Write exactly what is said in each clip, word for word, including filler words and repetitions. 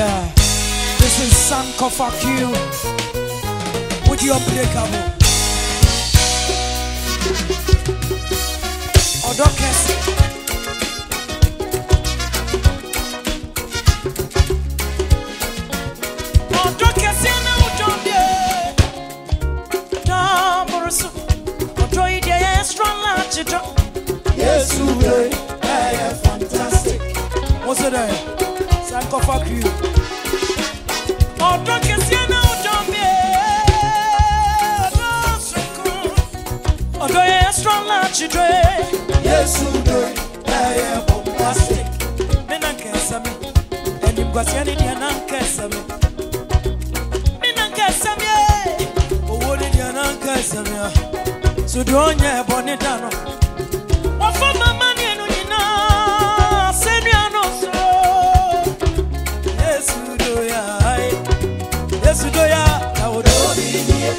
Yeah, this is Sanko Fuck You with your breakable. Odokes. Odokes na udobie. Tamoroso. Odoide extra large. Yes, you are fantastic. What's it there? Sanko Fuck You. Odokes na udobie. Odoide extra large. Yes, you are bombastic. Menankesame, and you got any Nankesame. Menankesame, oh, what did you Nankesame? So don't you bonitano? What for my money and you know? Send me an also. Yes, you do, ya. Yes, you do, ya. I would all be here.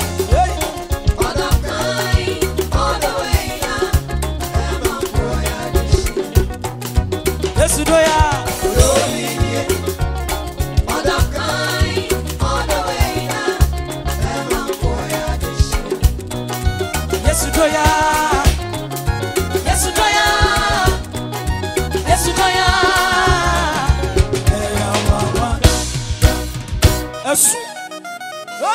Yes, you do, ya. Yes, you do, ya. Yes, you do, ya. Yes, you do, ya. Hey, I'm one. Yes. Hey.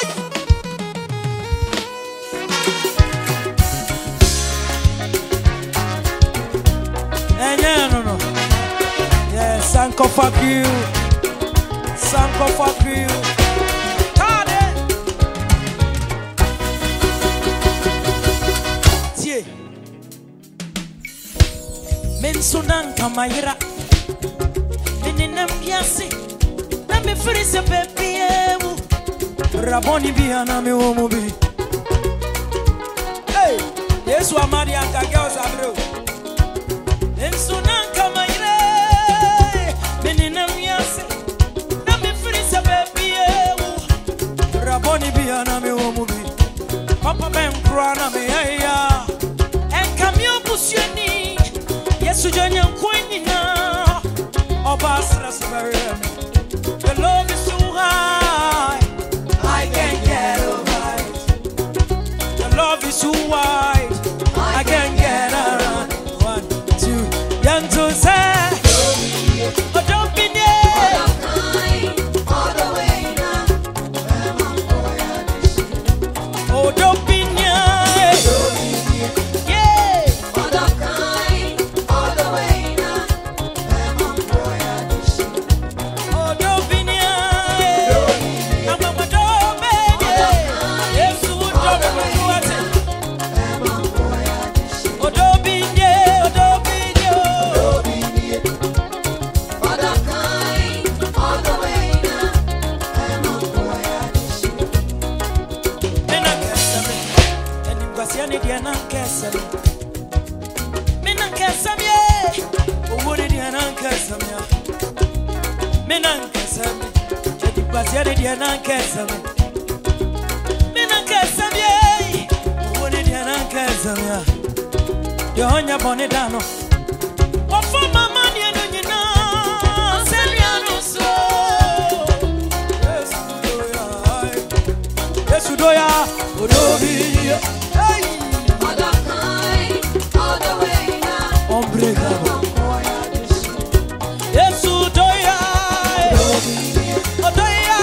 Hey, no, no. Yes, Sanko Fuck You. Sanko Fuck You. Tade. Tie. Mensunan kamayira. Meninam biasi. Na me frise pepiemu. Raboni biana me womubi. Hey, Yesu amadi anka girls abro. Mensunan kamayira. Meninam biasi. Na me frise pepiemu. Raboni biana me womubi. Papa ben krana me ya. Enkamio busioni. Yesu jonya kwenina. Obasra subarem. The love is too high. I can't get over it. The love is too wide. I can't get around. One, two, young to say. Oh, don't be there. Oh, don't be near. Yeah. Oh, don't be near. I'm a dog, baby. Yes, you would drop it. Oh, don't be near. Oh, don't be near. Menankesame, and you got any dear Nankesame. Menankesame, oh, what did you Nankesame? Menankesame, and you got any dear Nankesame. Menankesame, oh, what did you Nankesame? You're on your bonnet down. What for my money and you know? Send me an also. Yes, you do, ya. Yes, you do, ya. Oh, don't be here. Hey. Unbreakable. Yes, you do, ya. Oh, do, ya.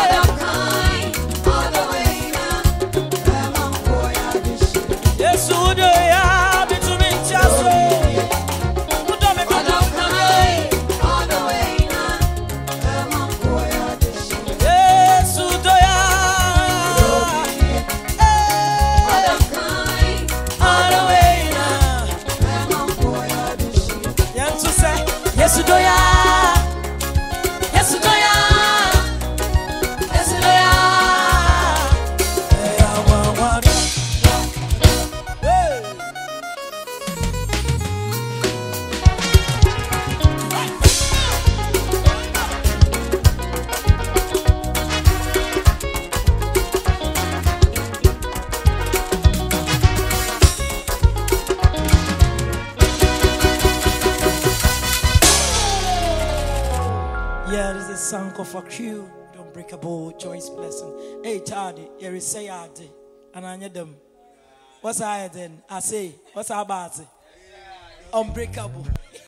Yes, you do, ya. Between just put on me, put on me. Yes, you do, ya. All the way now. Yes, you say. Yes, you do, ya. Yes, you do, ya. Yes, you do, ya. Hey, I want one. Hey. Yeah, this is a song of a crew. Unbreakable, Joyce Blessing. Hey, Charlie, here is say Adi. And I need them. What's I then? I say, what's our about it? Unbreakable.